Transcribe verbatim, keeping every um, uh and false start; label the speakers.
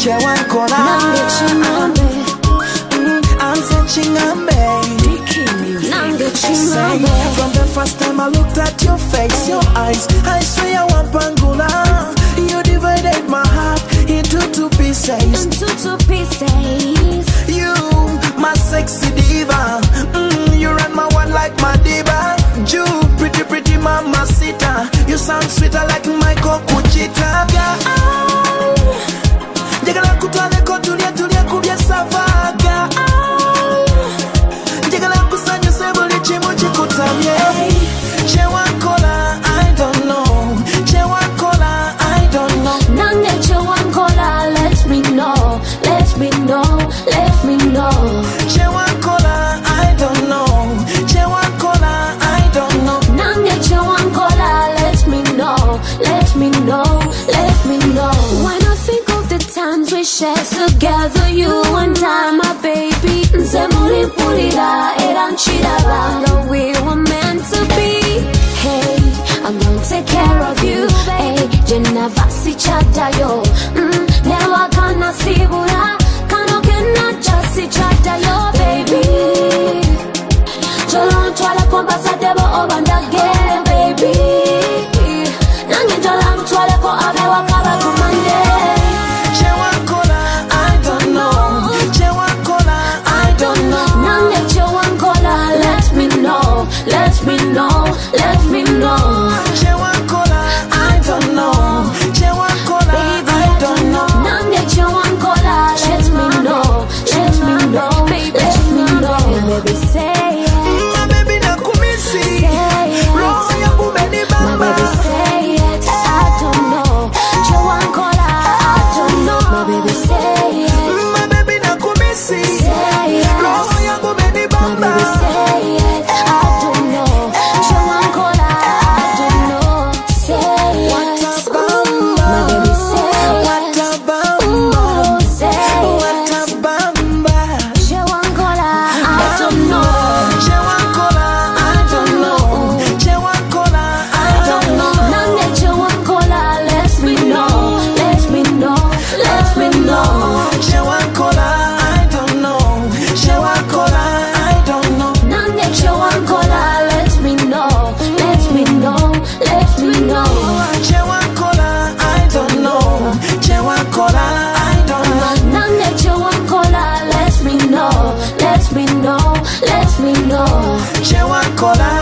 Speaker 1: Chewankola.
Speaker 2: Nange chingambe.
Speaker 1: Anse chingambe.
Speaker 2: Nange chingambe.
Speaker 1: From the first time I looked at your face, your eyes, I swear I want pangula. You divided my heart into two pieces.
Speaker 2: Into two pieces.
Speaker 1: You, my sexy diva. Mm, you run my one like my diva. You, pretty pretty mama sita. You sound sweeter like Michael Kuchita. Jagala kutwale ko tulia tulia kubya savaga. Jagala kusanyo sebuli chimu chikutamye. Chewankola, I don't know. Chewankola, I don't know.
Speaker 2: Nange Chewankola, let me know, let me know, let me know.
Speaker 1: Chewankola, I don't know. Chewankola, I don't know.
Speaker 2: Nange Chewankola, let me know, let me know, let me know. When I think of the times we shared together, you and I, my baby. Nzemuri purira, eranchira banga, we were meant to be. Hey, I'm gonna take care of you. Hey, Jenavasi chadayo. Mm, never gonna see bura. Kano kena just chadayo, baby. Jolon twala komba sa debo obandage, baby. Nange jola mutwala ko abewa kaba kumande.
Speaker 1: Chewankola, I don't know. Chewankola, I don't know.
Speaker 2: Nange Chewankola, let me know, let me know, let me know.
Speaker 1: Chewankola, I don't know. Chewankola, I don't know.
Speaker 2: Nange Chewankola, let me know, let me know, let me know. Baby, say it.
Speaker 1: My baby na kumisi.
Speaker 2: Say it.
Speaker 1: Roho yangu beni
Speaker 2: My
Speaker 1: baba.
Speaker 2: baby, say it. I don't know. Chewankola, I don't know. My baby, say it.
Speaker 1: My baby na kumisi.
Speaker 2: Say it.
Speaker 1: Roho yangu beni
Speaker 2: My
Speaker 1: baba.
Speaker 2: baby, say it. I don't know. Chewankola, I don't know. Say it.
Speaker 1: What a
Speaker 2: My
Speaker 1: bamba.
Speaker 2: baby, say
Speaker 1: What a
Speaker 2: it.
Speaker 1: bamba.
Speaker 2: Ooh, say
Speaker 1: What a
Speaker 2: it.
Speaker 1: bamba.
Speaker 2: Chewankola, I don't know.
Speaker 1: Chewankola, I don't know. Chewankola, I don't know.
Speaker 2: Nange Chewankola, let me know, let me know, let me know.
Speaker 1: Chewankola, I don't know. Chewankola, I don't know.
Speaker 2: Nange Chewankola, let me know, let me know, let me know.
Speaker 1: Chewankola, I don't know. Chewankola, I don't know.
Speaker 2: Nange Chewankola, let me know, let me know, let me know.
Speaker 1: Chewankola,